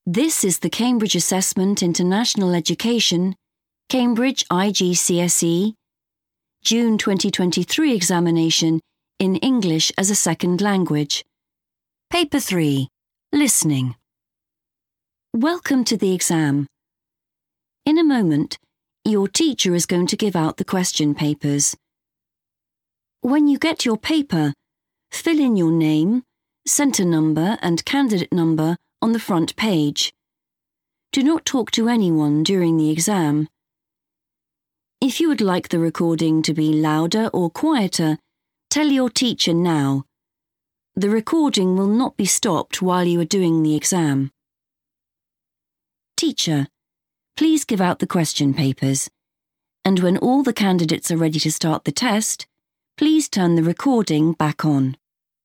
This is the Cambridge Assessment International Education, Cambridge IGCSE, June 2023 examination in English as a Second Language. Paper 3, Listening. Welcome to the exam. In a moment, your teacher is going to give out the question papers. When you get your paper, fill in your name, centre number and candidate number on the front page. Do not talk to anyone during the exam. If you would like the recording to be louder or quieter, tell your teacher now. The recording will not be stopped while you are doing the exam. Teacher, please give out the question papers, and when all the candidates are ready to start the test, please turn the recording back on.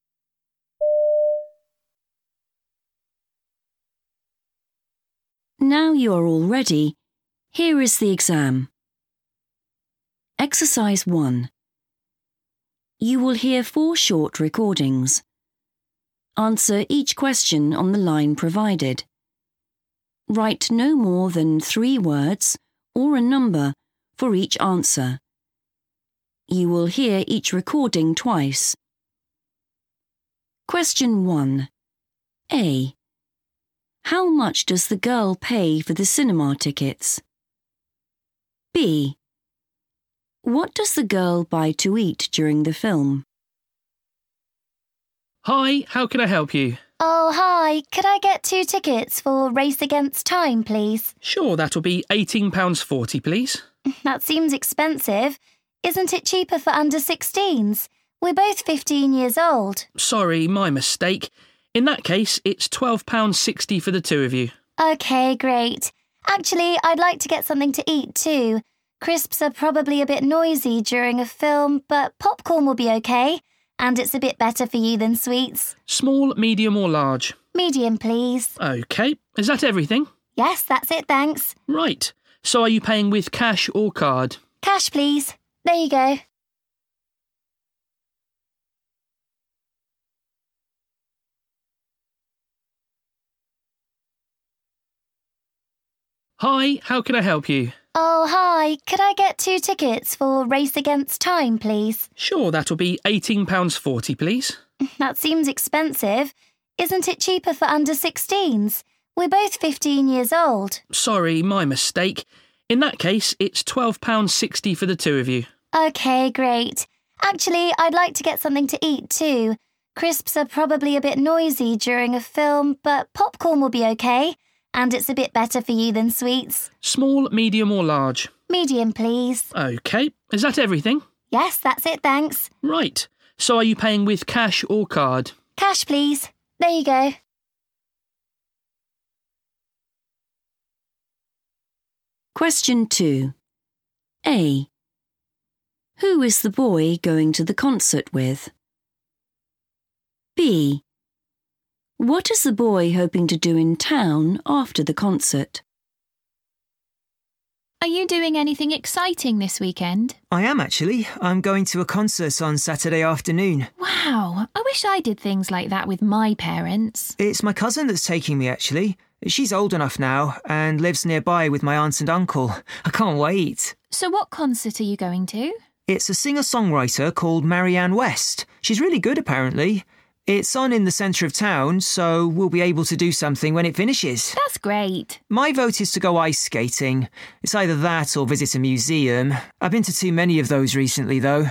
Now you are all ready, here is the exam. Exercise 1. You will hear 4 short recordings. Answer each question on the line provided. Write no more than 3 words or a number for each answer. You will hear each recording twice. Question 1. A. How much does the girl pay for the cinema tickets? B. What does the girl buy to eat during the film? Hi, how can I help you? Oh, hi. Could I get 2 tickets for Race Against Time, please? Sure, that'll be £18.40, please. That seems expensive. Isn't it cheaper for under 16s? We're both 15 years old. Sorry, my mistake. In that case, it's £12.60 for the 2 of you. OK, great. Actually, I'd like to get something to eat too. Crisps are probably a bit noisy during a film, but popcorn will be OK. And it's a bit better for you than sweets. Small, medium or large? Medium, please. OK. Is that everything? Yes, that's it, thanks. Right. So are you paying with cash or card? Cash, please. There you go. Hi, how can I help you? Oh, hi. Could I get 2 tickets for Race Against Time, please? Sure, that'll be £18.40, please. That seems expensive. Isn't it cheaper for under 16s? We're both 15 years old. Sorry, my mistake. In that case, it's £12.60 for the 2 of you. OK, great. Actually, I'd like to get something to eat too. Crisps are probably a bit noisy during a film, but popcorn will be OK. And it's a bit better for you than sweets. Small, medium or large? Medium, please. OK. Is that everything? Yes, that's it, thanks. Right. So are you paying with cash or card? Cash, please. There you go. Question 2. A. Who is the boy going to the concert with? B. What is the boy hoping to do in town after the concert? Are you doing anything exciting this weekend? I am actually. I'm going to a concert on Saturday afternoon. Wow, I wish I did things like that with my parents. It's my cousin that's taking me actually. She's old enough now and lives nearby with my aunt and uncle. I can't wait. So what concert are you going to? It's a singer-songwriter called Marianne West. She's really good apparently. It's on in the centre of town, so we'll be able to do something when it finishes. That's great. My vote is to go ice skating. It's either that or visit a museum. I've been to too many of those recently, though.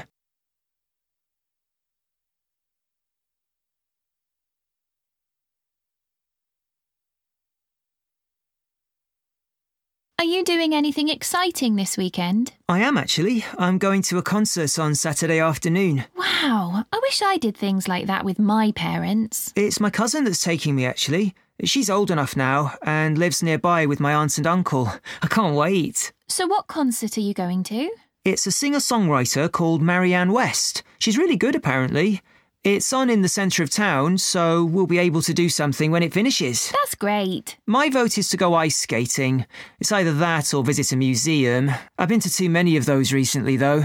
Are you doing anything exciting this weekend? I am actually. I'm going to a concert on Saturday afternoon. Wow, I wish I did things like that with my parents. It's my cousin that's taking me actually. She's old enough now and lives nearby with my aunt and uncle. I can't wait. So what concert are you going to? It's a singer-songwriter called Marianne West. She's really good apparently. It's on in the centre of town, so we'll be able to do something when it finishes. That's great. My vote is to go ice skating. It's either that or visit a museum. I've been to too many of those recently, though.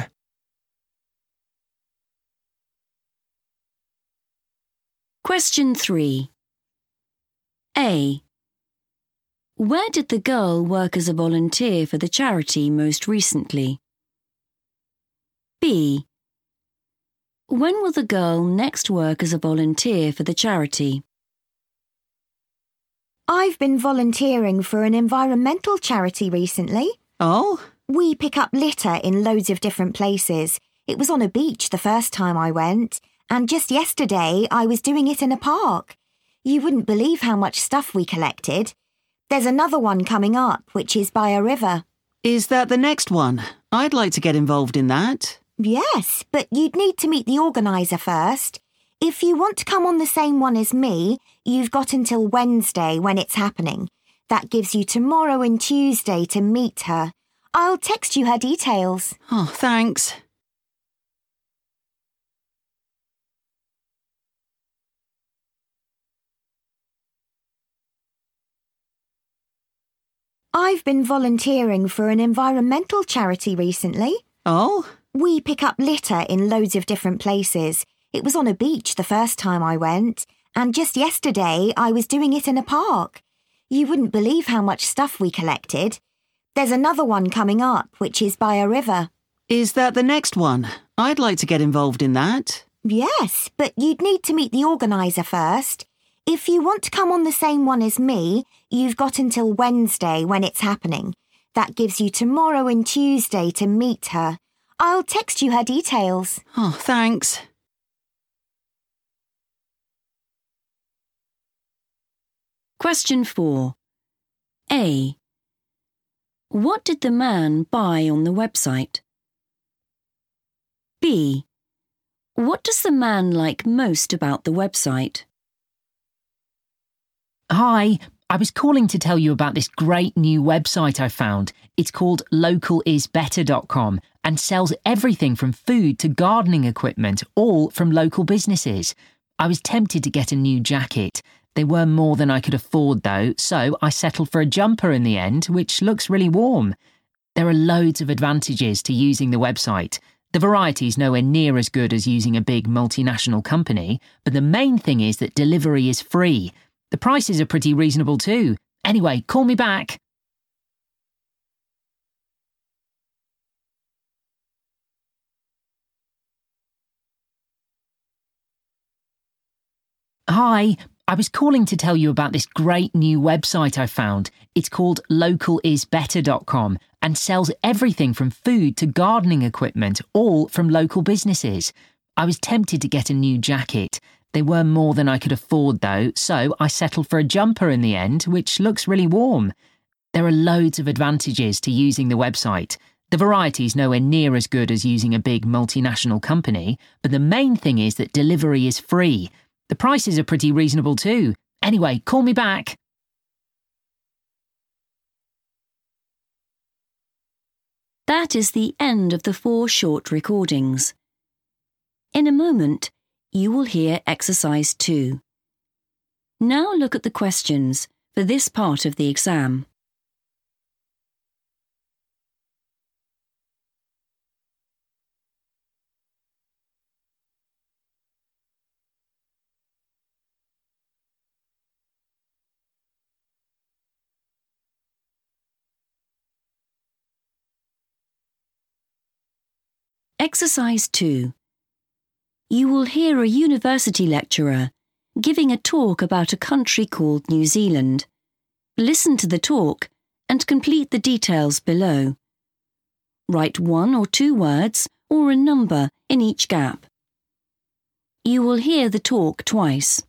Question 3. A. Where did the girl work as a volunteer for the charity most recently? B. When will the girl next work as a volunteer for the charity? I've been volunteering for an environmental charity recently. Oh? We pick up litter in loads of different places. It was on a beach the first time I went, and just yesterday I was doing it in a park. You wouldn't believe how much stuff we collected. There's another one coming up, which is by a river. Is that the next one? I'd like to get involved in that. Yes, but you'd need to meet the organiser first. If you want to come on the same one as me, you've got until Wednesday when it's happening. That gives you tomorrow and Tuesday to meet her. I'll text you her details. Oh, thanks. I've been volunteering for an environmental charity recently. Oh? We pick up litter in loads of different places. It was on a beach the first time I went, and just yesterday I was doing it in a park. You wouldn't believe how much stuff we collected. There's another one coming up, which is by a river. Is that the next one? I'd like to get involved in that. Yes, but you'd need to meet the organiser first. If you want to come on the same one as me, you've got until Wednesday when it's happening. That gives you tomorrow and Tuesday to meet her. I'll text you her details. Oh, thanks. Question 4. A. What did the man buy on the website? B. What does the man like most about the website? Hi, I was calling to tell you about this great new website I found. It's called localisbetter.com and sells everything from food to gardening equipment, all from local businesses. I was tempted to get a new jacket. They were more than I could afford though, so I settled for a jumper in the end, which looks really warm. There are loads of advantages to using the website. The variety is nowhere near as good as using a big multinational company, but the main thing is that delivery is free. The prices are pretty reasonable too. Anyway, call me back. Hi, I was calling to tell you about this great new website I found. It's called localisbetter.com and sells everything from food to gardening equipment, all from local businesses. I was tempted to get a new jacket. They were more than I could afford though, so I settled for a jumper in the end, which looks really warm. There are loads of advantages to using the website. The variety is nowhere near as good as using a big multinational company, but the main thing is that delivery is free. The prices are pretty reasonable too. Anyway, call me back. That is the end of the 4 short recordings. In a moment, you will hear exercise 2. Now look at the questions for this part of the exam. Exercise 2. You will hear a university lecturer giving a talk about a country called New Zealand. Listen to the talk and complete the details below. Write 1 or 2 words or a number in each gap. You will hear the talk twice.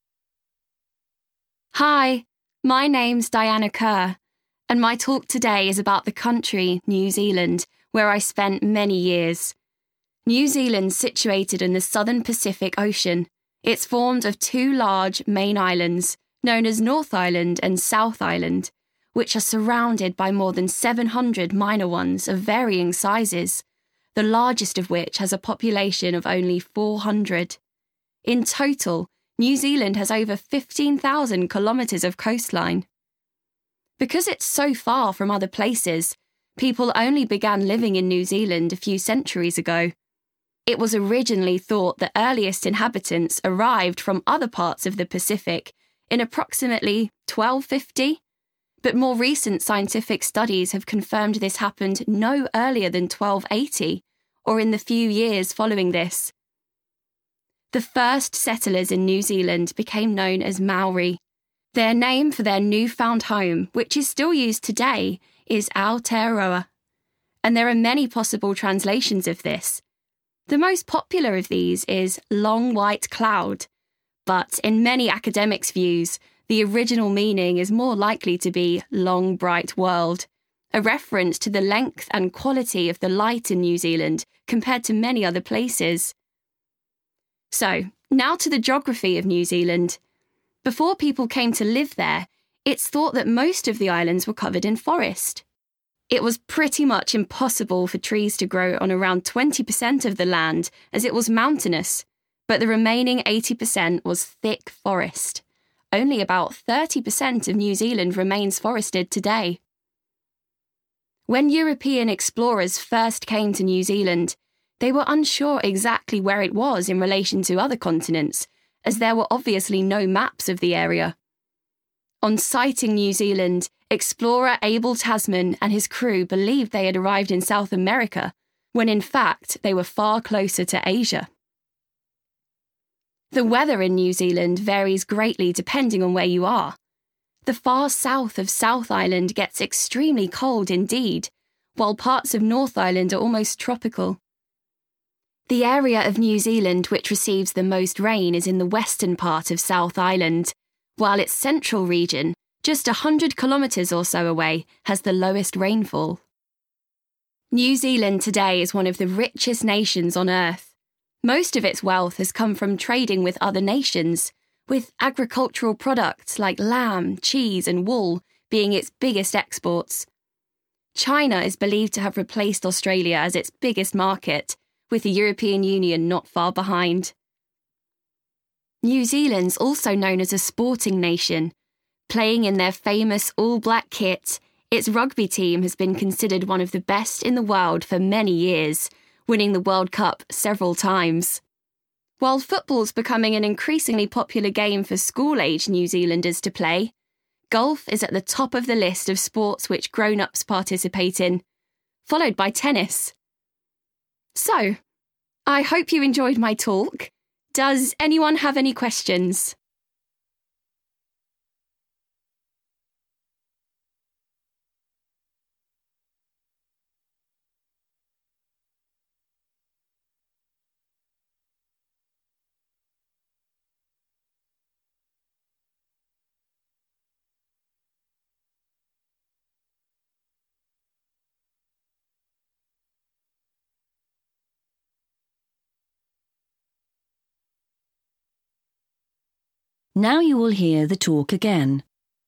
Hi, my name's Diana Kerr, and my talk today is about the country, New Zealand, where I spent many years. New Zealand's situated in the southern Pacific Ocean. It's formed of 2 large main islands, known as North Island and South Island, which are surrounded by more than 700 minor ones of varying sizes, the largest of which has a population of only 400. In total, New Zealand has over 15,000 kilometres of coastline. Because it's so far from other places, people only began living in New Zealand a few centuries ago. It was originally thought the earliest inhabitants arrived from other parts of the Pacific in approximately 1250, But more recent scientific studies have confirmed this happened no earlier than 1280, or in the few years following this. The first settlers in New Zealand became known as Maori. Their name for their newfound home, which is still used today, is Aotearoa. And there are many possible translations of this. The most popular of these is long white cloud, but in many academics' views, the original meaning is more likely to be long bright world, a reference to the length and quality of the light in New Zealand compared to many other places. So, now to the geography of New Zealand. Before people came to live there, it's thought that most of the islands were covered in forest. It was pretty much impossible for trees to grow on around 20% of the land, as it was mountainous, but the remaining 80% was thick forest. Only about 30% of New Zealand remains forested today. When European explorers first came to New Zealand, they were unsure exactly where it was in relation to other continents, as there were obviously no maps of the area. On sighting New Zealand, explorer Abel Tasman and his crew believed they had arrived in South America, when in fact they were far closer to Asia. The weather in New Zealand varies greatly depending on where you are. The far south of South Island gets extremely cold indeed, while parts of North Island are almost tropical. The area of New Zealand which receives the most rain is in the western part of South Island, while its central region, just 100 kilometres or so away, has the lowest rainfall. New Zealand today is one of the richest nations on Earth. Most of its wealth has come from trading with other nations, with agricultural products like lamb, cheese and wool being its biggest exports. China is believed to have replaced Australia as its biggest market, with the European Union not far behind. New Zealand's also known as a sporting nation. Playing in their famous all-black kit, its rugby team has been considered one of the best in the world for many years, winning the World Cup several times. While football's becoming an increasingly popular game for school-age New Zealanders to play, golf is at the top of the list of sports which grown-ups participate in, followed by tennis. So, I hope you enjoyed my talk. Does anyone have any questions? Now you will hear the talk again.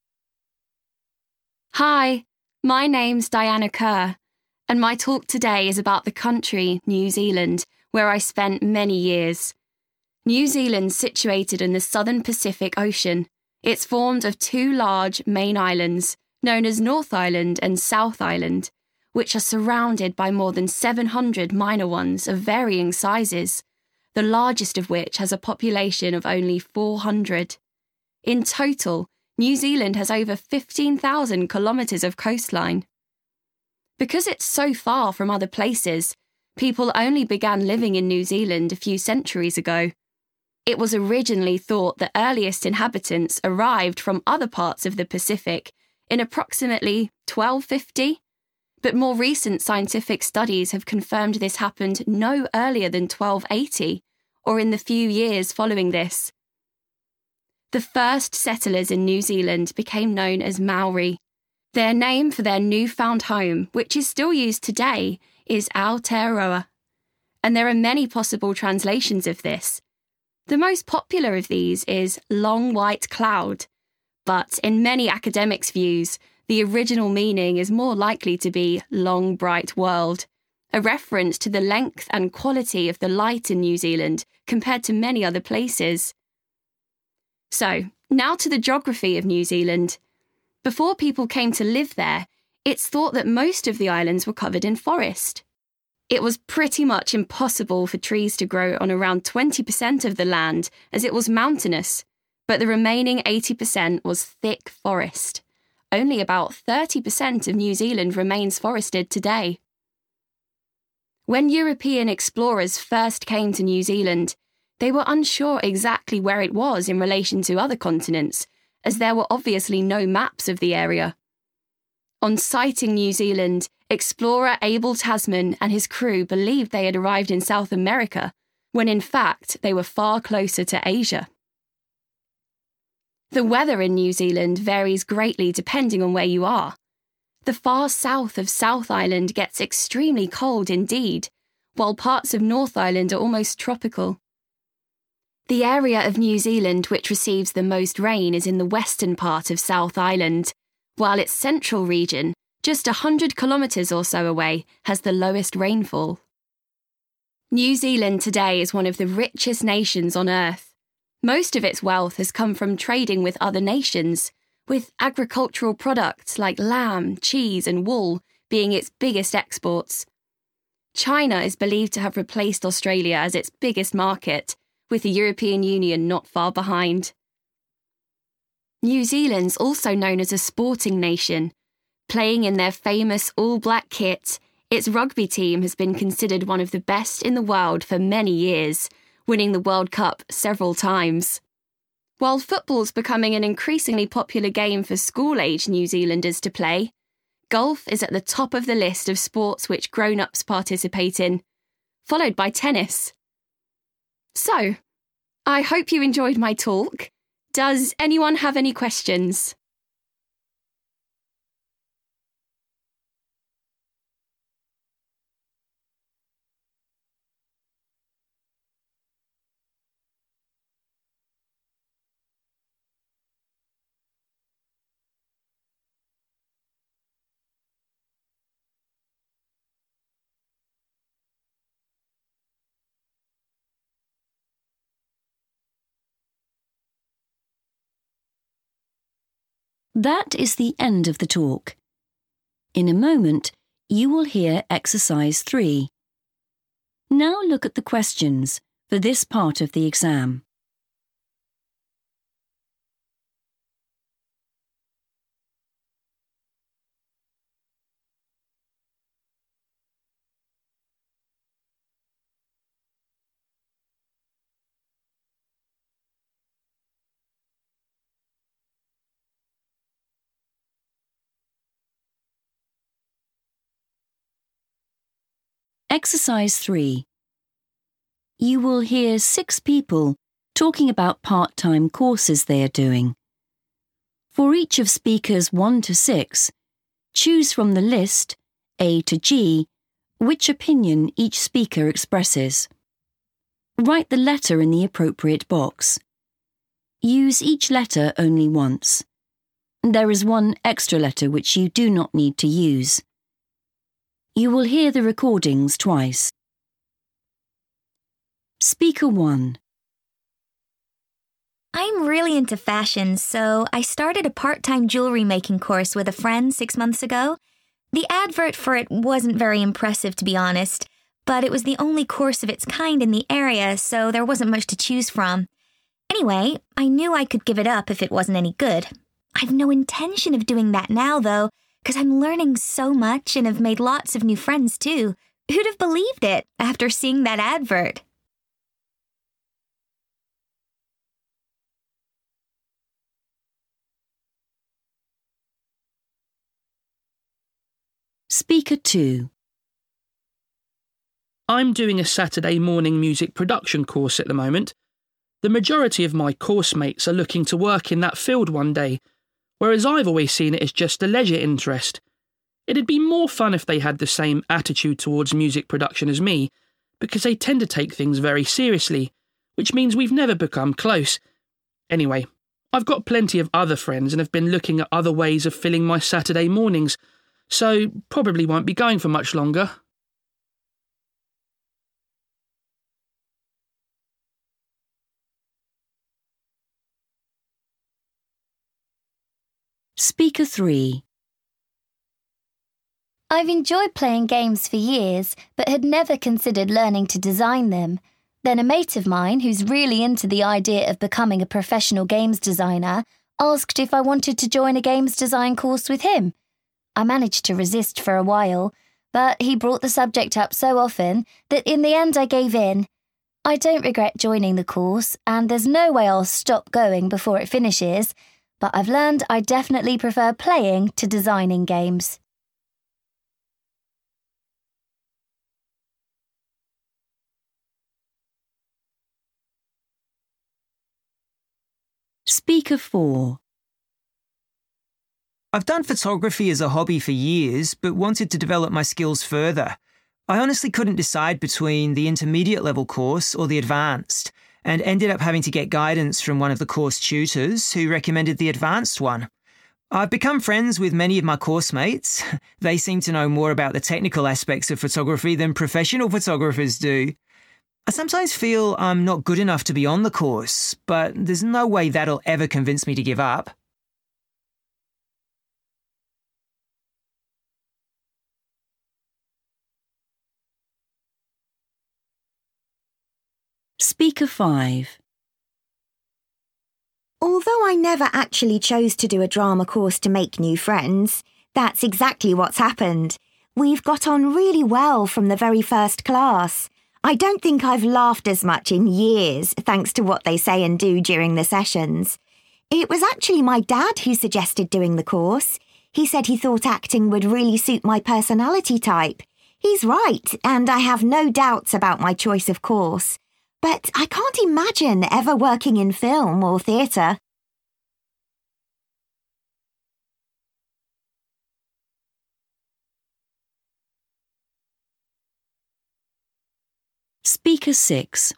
Hi, my name's Diana Kerr, and my talk today is about the country, New Zealand, where I spent many years. New Zealand's situated in the southern Pacific Ocean. It's formed of two large main islands, known as North Island and South Island, which are surrounded by more than 700 minor ones of varying sizes, the largest of which has a population of only 400. In total, New Zealand has over 15,000 kilometres of coastline. Because it's so far from other places, people only began living in New Zealand a few centuries ago. It was originally thought the earliest inhabitants arrived from other parts of the Pacific in approximately 1250, but more recent scientific studies have confirmed this happened no earlier than 1280, or in the few years following this. The first settlers in New Zealand became known as Maori. Their name for their newfound home, which is still used today, is Aotearoa. And there are many possible translations of this. The most popular of these is long white cloud, but in many academics' views, the original meaning is more likely to be long bright world, a reference to the length and quality of the light in New Zealand compared to many other places. So, now to the geography of New Zealand. Before people came to live there, it's thought that most of the islands were covered in forest. It was pretty much impossible for trees to grow on around 20% of the land, as it was mountainous, but the remaining 80% was thick forest. only about 30% of New Zealand remains forested today. When European explorers first came to New Zealand, they were unsure exactly where it was in relation to other continents, as there were obviously no maps of the area. On sighting New Zealand, explorer Abel Tasman and his crew believed they had arrived in South America, when in fact they were far closer to Asia. The weather in New Zealand varies greatly depending on where you are. The far south of South Island gets extremely cold indeed, while parts of North Island are almost tropical. The area of New Zealand which receives the most rain is in the western part of South Island, while its central region, just 100 kilometres or so away, has the lowest rainfall. New Zealand today is one of the richest nations on Earth. Most of its wealth has come from trading with other nations, with agricultural products like lamb, cheese and wool being its biggest exports. China is believed to have replaced Australia as its biggest market, with the European Union not far behind. New Zealand's also known as a sporting nation. Playing in their famous all-black kit, its rugby team has been considered one of the best in the world for many years, winning the World Cup several times. While football's becoming an increasingly popular game for school-age New Zealanders to play, golf is at the top of the list of sports which grown-ups participate in, followed by tennis. So, I hope you enjoyed my talk. Does anyone have any questions? That is the end of the talk. In a moment, you will hear exercise 3. Now look at the questions for this part of the exam. Exercise 3. You will hear 6 people talking about part-time courses they are doing. For each of speakers 1 to 6, choose from the list, A to G, which opinion each speaker expresses. Write the letter in the appropriate box. Use each letter only once. There is one extra letter which you do not need to use. You will hear the recordings twice. Speaker 1. I'm really into fashion, so I started a part-time jewelry making course with a friend 6 months ago. The advert for it wasn't very impressive, to be honest, but it was the only course of its kind in the area, so there wasn't much to choose from. Anyway, I knew I could give it up if it wasn't any good. I've no intention of doing that now, though, because I'm learning so much and have made lots of new friends, too. Who'd have believed it after seeing that advert? Speaker 2. I'm doing a Saturday morning music production course at the moment. The majority of my course mates are looking to work in that field one day, whereas I've always seen it as just a leisure interest. It'd be more fun if they had the same attitude towards music production as me, because they tend to take things very seriously, which means we've never become close. Anyway, I've got plenty of other friends and have been looking at other ways of filling my Saturday mornings, so probably won't be going for much longer. Speaker 3. I've enjoyed playing games for years, but had never considered learning to design them. Then a mate of mine, who's really into the idea of becoming a professional games designer, asked if I wanted to join a games design course with him. I managed to resist for a while, but he brought the subject up so often that in the end I gave in. I don't regret joining the course, and there's no way I'll stop going before it finishes, but I've learned I definitely prefer playing to designing games. Speaker 4. I've done photography as a hobby for years, but wanted to develop my skills further. I honestly couldn't decide between the intermediate level course or the advanced, and ended up having to get guidance from one of the course tutors who recommended the advanced one. I've become friends with many of my course mates. They seem to know more about the technical aspects of photography than professional photographers do. I sometimes feel I'm not good enough to be on the course, but there's no way that'll ever convince me to give up. Speaker 5. Although I never actually chose to do a drama course to make new friends, that's exactly what's happened. We've got on really well from the very first class. I don't think I've laughed as much in years, thanks to what they say and do during the sessions. It was actually my dad who suggested doing the course. He said he thought acting would really suit my personality type. He's right, and I have no doubts about my choice of course. But I can't imagine ever working in film or theatre. Speaker 6.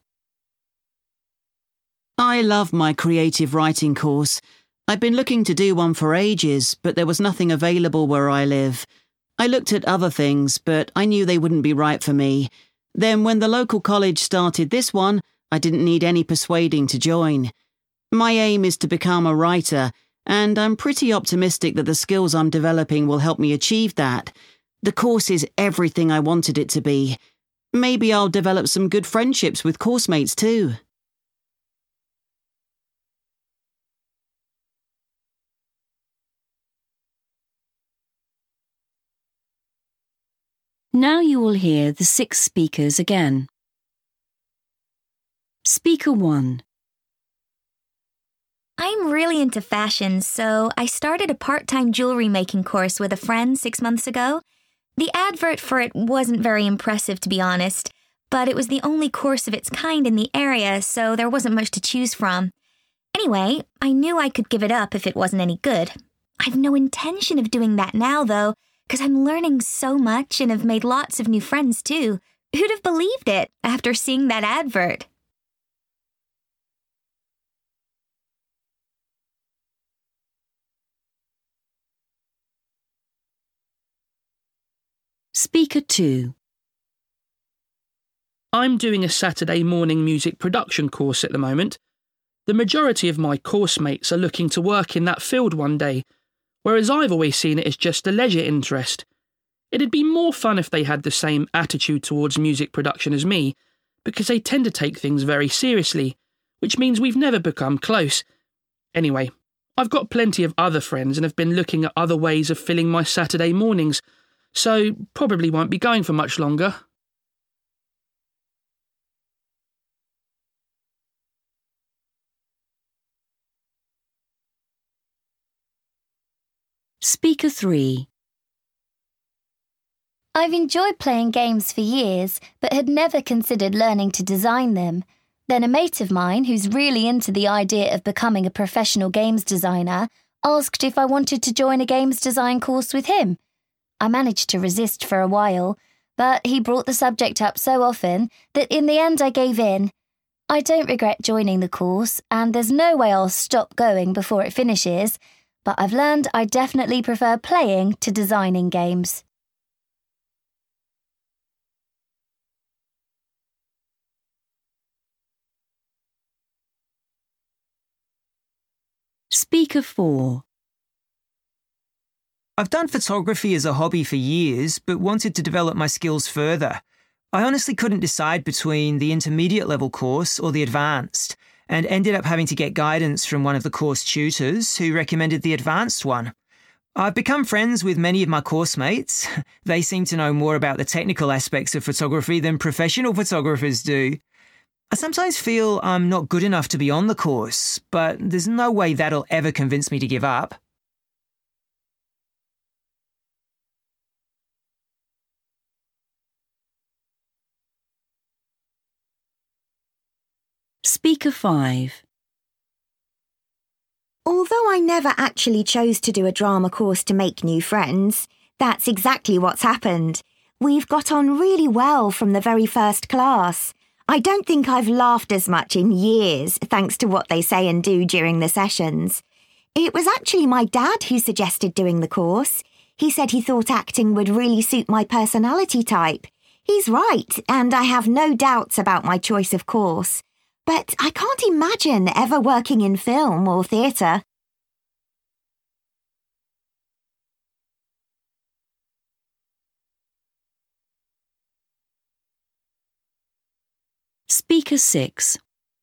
I love my creative writing course. I've been looking to do one for ages, but there was nothing available where I live. I looked at other things, but I knew they wouldn't be right for me. Then when the local college started this one, I didn't need any persuading to join. My aim is to become a writer, and I'm pretty optimistic that the skills I'm developing will help me achieve that. The course is everything I wanted it to be. Maybe I'll develop some good friendships with course mates too. Now you will hear the 6 speakers again. Speaker 1. I'm really into fashion, so I started a part-time jewelry making course with a friend 6 months ago. The advert for it wasn't very impressive, to be honest, but it was the only course of its kind in the area, so there wasn't much to choose from. Anyway, I knew I could give it up if it wasn't any good. I've no intention of doing that now, though, because I'm learning so much and have made lots of new friends, too. Who'd have believed it after seeing that advert? Speaker 2. I'm doing a Saturday morning music production course at the moment. The majority of my course mates are looking to work in that field one day, whereas I've always seen it as just a leisure interest. It'd be more fun if they had the same attitude towards music production as me, because they tend to take things very seriously, which means we've never become close. Anyway, I've got plenty of other friends and have been looking at other ways of filling my Saturday mornings, so probably won't be going for much longer. Speaker 3. I've enjoyed playing games for years, but had never considered learning to design them. Then a mate of mine, who's really into the idea of becoming a professional games designer, asked if I wanted to join a games design course with him. I managed to resist for a while, but he brought the subject up so often that in the end I gave in. I don't regret joining the course, and there's no way I'll stop going before it finishes, but I've learned I definitely prefer playing to designing games. Speaker 4. I've done photography as a hobby for years, but wanted to develop my skills further. I honestly couldn't decide between the intermediate level course or the advanced, and ended up having to get guidance from one of the course tutors who recommended the advanced one. I've become friends with many of my course mates. They seem to know more about the technical aspects of photography than professional photographers do. I sometimes feel I'm not good enough to be on the course, but there's no way that'll ever convince me to give up. Speaker 5. Although I never actually chose to do a drama course to make new friends, that's exactly what's happened. We've got on really well from the very first class. I don't think I've laughed as much in years, thanks to what they say and do during the sessions. It was actually my dad who suggested doing the course. He said he thought acting would really suit my personality type. He's right, and I have no doubts about my choice of course. But I can't imagine ever working in film or theatre. Speaker 6.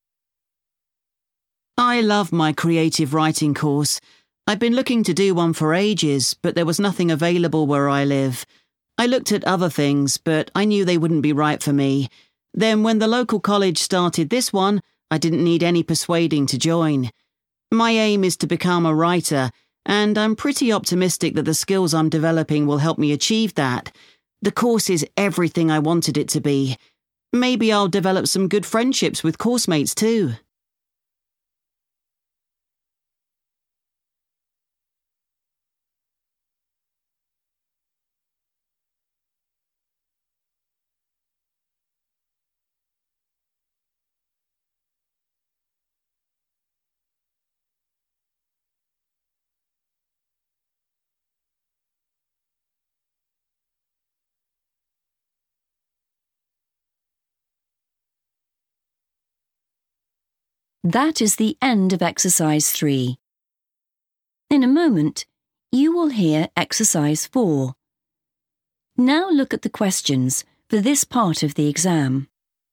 I love my creative writing course. I've been looking to do one for ages, but there was nothing available where I live. I looked at other things, but I knew they wouldn't be right for me. Then when the local college started this one, I didn't need any persuading to join. My aim is to become a writer, and I'm pretty optimistic that the skills I'm developing will help me achieve that. The course is everything I wanted it to be. Maybe I'll develop some good friendships with course mates too. That is the end of exercise 3. In a moment, you will hear exercise 4. Now look at the questions for this part of the exam.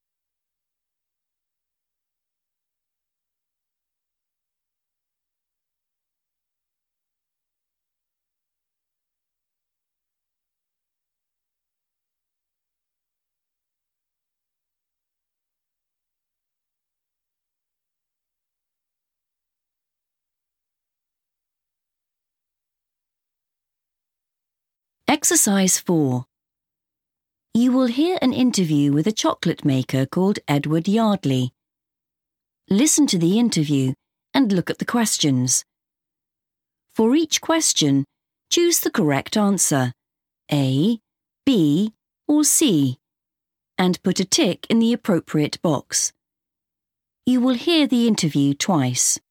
Exercise 4. You will hear an interview with a chocolate maker called Edward Yardley. Listen to the interview and look at the questions. For each question, choose the correct answer, A, B, or C, and put a tick in the appropriate box. You will hear the interview twice.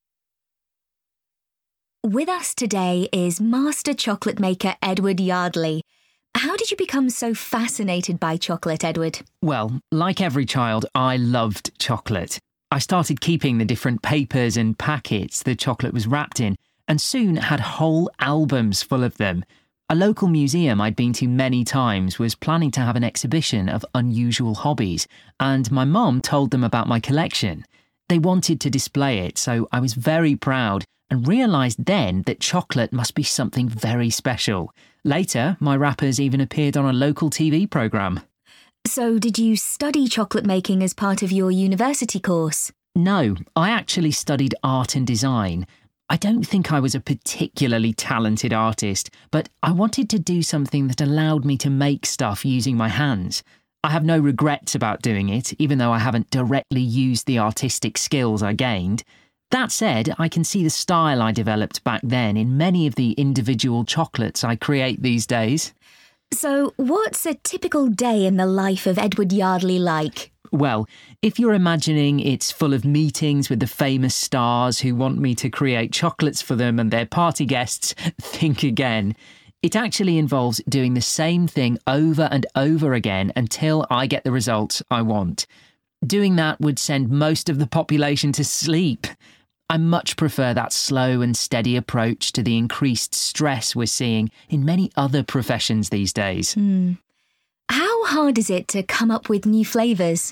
With us today is master chocolate maker Edward Yardley. How did you become so fascinated by chocolate, Edward? Well, like every child, I loved chocolate. I started keeping the different papers and packets the chocolate was wrapped in, and soon had whole albums full of them. A local museum I'd been to many times was planning to have an exhibition of unusual hobbies, and my mum told them about my collection. They wanted to display it, so I was very proud and realised then that chocolate must be something very special. Later, my wrappers even appeared on a local TV programme. So did you study chocolate making as part of your university course? No, I actually studied art and design. I don't think I was a particularly talented artist, but I wanted to do something that allowed me to make stuff using my hands. I have no regrets about doing it, even though I haven't directly used the artistic skills I gained. That said, I can see the style I developed back then in many of the individual chocolates I create these days. So, what's a typical day in the life of Edward Yardley like? Well, if you're imagining it's full of meetings with the famous stars who want me to create chocolates for them and their party guests, think again. It actually involves doing the same thing over and over again until I get the results I want. Doing that would send most of the population to sleep. I much prefer that slow and steady approach to the increased stress we're seeing in many other professions these days. How hard is it to come up with new flavours?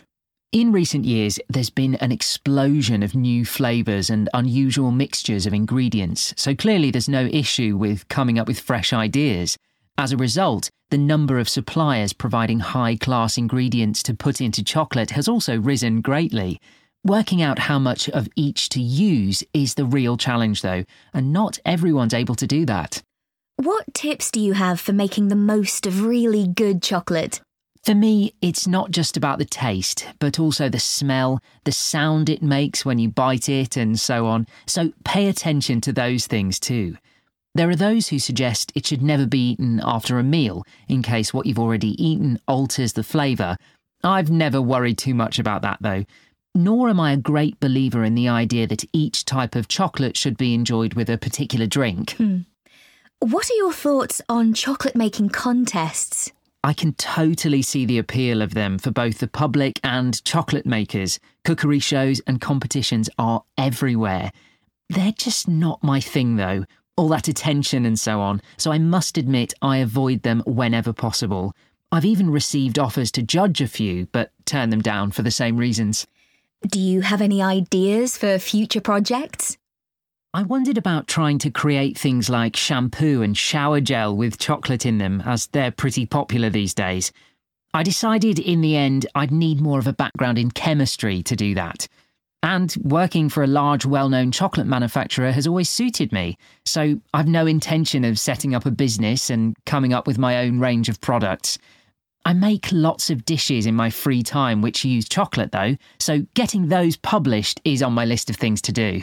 In recent years, there's been an explosion of new flavours and unusual mixtures of ingredients, so clearly there's no issue with coming up with fresh ideas. As a result, the number of suppliers providing high-class ingredients to put into chocolate has also risen greatly. Working out how much of each to use is the real challenge, though, and not everyone's able to do that. What tips do you have for making the most of really good chocolate? For me, it's not just about the taste, but also the smell, the sound it makes when you bite it, and so on. So pay attention to those things too. There are those who suggest it should never be eaten after a meal, in case what you've already eaten alters the flavour. I've never worried too much about that, though. Nor am I a great believer in the idea that each type of chocolate should be enjoyed with a particular drink. What are your thoughts on chocolate-making contests? I can totally see the appeal of them for both the public and chocolate makers. Cookery shows and competitions are everywhere. They're just not my thing, though. All that attention and so on, so I must admit I avoid them whenever possible. I've even received offers to judge a few, but turn them down for the same reasons. Do you have any ideas for future projects? I wondered about trying to create things like shampoo and shower gel with chocolate in them, as they're pretty popular these days. I decided in the end I'd need more of a background in chemistry to do that. And working for a large, well-known chocolate manufacturer has always suited me, so I've no intention of setting up a business and coming up with my own range of products. I make lots of dishes in my free time which use chocolate, though, so getting those published is on my list of things to do.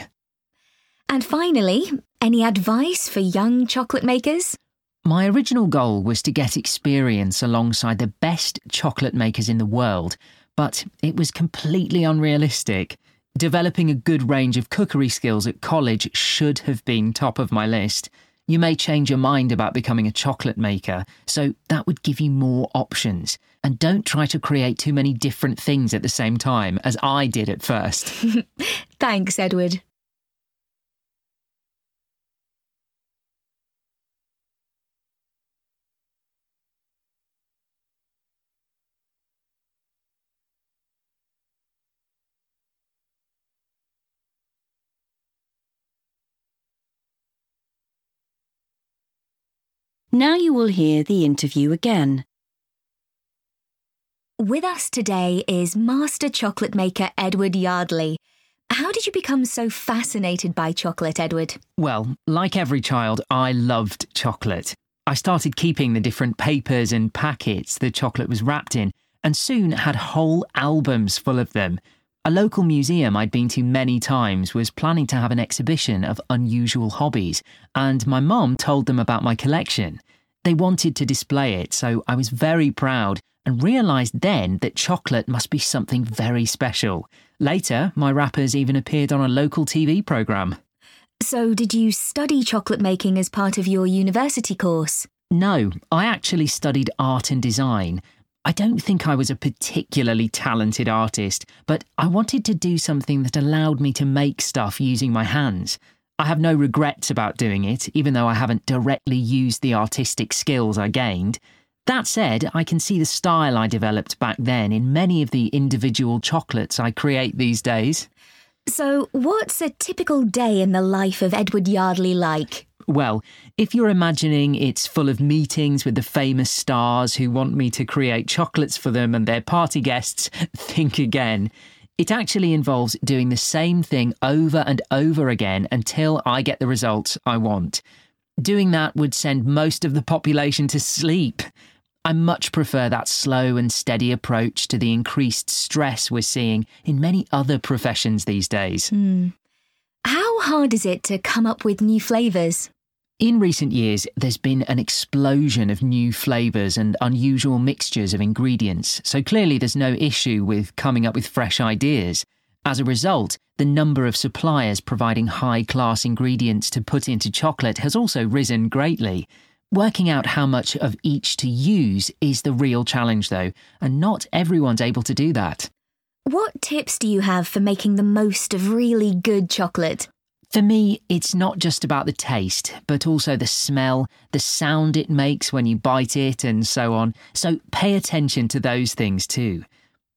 And finally, any advice for young chocolate makers? My original goal was to get experience alongside the best chocolate makers in the world, but it was completely unrealistic. Developing a good range of cookery skills at college should have been top of my list. You may change your mind about becoming a chocolate maker, so that would give you more options. And don't try to create too many different things at the same time, as I did at first. Thanks, Edward. Now you will hear the interview again. With us today is master chocolate maker Edward Yardley. How did you become so fascinated by chocolate, Edward? Well, like every child, I loved chocolate. I started keeping the different papers and packets the chocolate was wrapped in, and soon had whole albums full of them. A local museum I'd been to many times was planning to have an exhibition of unusual hobbies, and my mum told them about my collection. They wanted to display it, so I was very proud and realised then that chocolate must be something very special. Later, my wrappers even appeared on a local TV programme. So did you study chocolate making as part of your university course? No, I actually studied art and design. I don't think I was a particularly talented artist, but I wanted to do something that allowed me to make stuff using my hands. I have no regrets about doing it, even though I haven't directly used the artistic skills I gained. That said, I can see the style I developed back then in many of the individual chocolates I create these days. So, what's a typical day in the life of Edward Yardley like? Well, if you're imagining it's full of meetings with the famous stars who want me to create chocolates for them and their party guests, think again. It actually involves doing the same thing over and over again until I get the results I want. Doing that would send most of the population to sleep. I much prefer that slow and steady approach to the increased stress we're seeing in many other professions these days. How hard is it to come up with new flavours? In recent years, there's been an explosion of new flavours and unusual mixtures of ingredients, so clearly there's no issue with coming up with fresh ideas. As a result, the number of suppliers providing high-class ingredients to put into chocolate has also risen greatly. Working out how much of each to use is the real challenge, though, and not everyone's able to do that. What tips do you have for making the most of really good chocolate? For me, it's not just about the taste, but also the smell, the sound it makes when you bite it, and so on. So pay attention to those things too.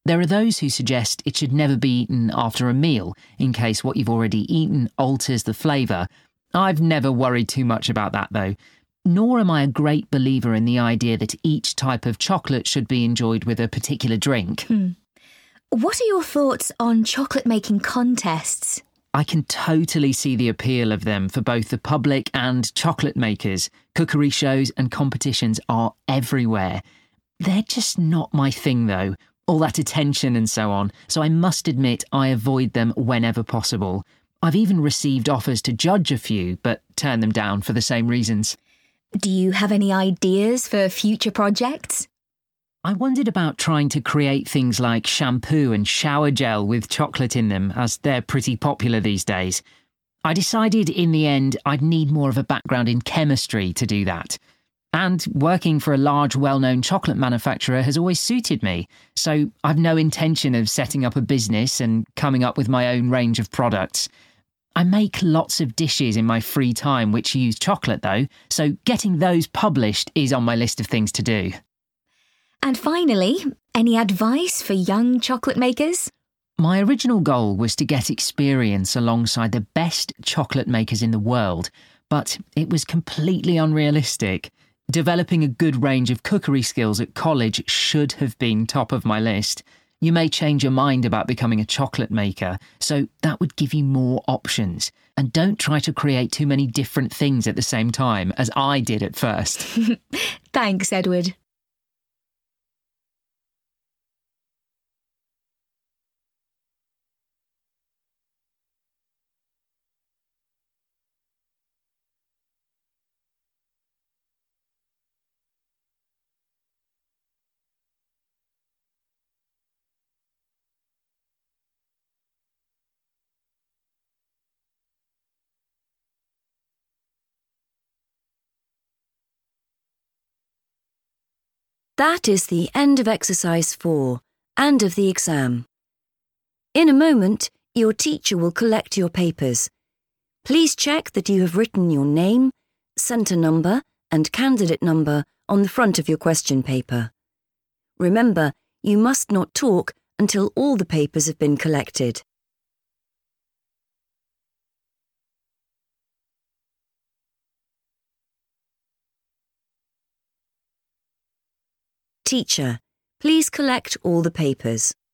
There are those who suggest it should never be eaten after a meal, in case what you've already eaten alters the flavour. I've never worried too much about that, though. Nor am I a great believer in the idea that each type of chocolate should be enjoyed with a particular drink. What are your thoughts on chocolate-making contests? I can totally see the appeal of them for both the public and chocolate makers. Cookery shows and competitions are everywhere. They're just not my thing, though. All that attention and so on, so I must admit I avoid them whenever possible. I've even received offers to judge a few, but turn them down for the same reasons. Do you have any ideas for future projects? I wondered about trying to create things like shampoo and shower gel with chocolate in them, as they're pretty popular these days. I decided in the end I'd need more of a background in chemistry to do that. And working for a large, well-known chocolate manufacturer has always suited me, so I've no intention of setting up a business and coming up with my own range of products. I make lots of dishes in my free time which use chocolate, though, so getting those published is on my list of things to do. And finally, any advice for young chocolate makers? My original goal was to get experience alongside the best chocolate makers in the world, but it was completely unrealistic. Developing a good range of cookery skills at college should have been top of my list. You may change your mind about becoming a chocolate maker, so that would give you more options. And don't try to create too many different things at the same time, as I did at first. Thanks, Edward. That is the end of exercise 4 and of the exam. In a moment, your teacher will collect your papers. Please check that you have written your name, centre number and candidate number on the front of your question paper. Remember, you must not talk until all the papers have been collected. Teacher, please collect all the papers.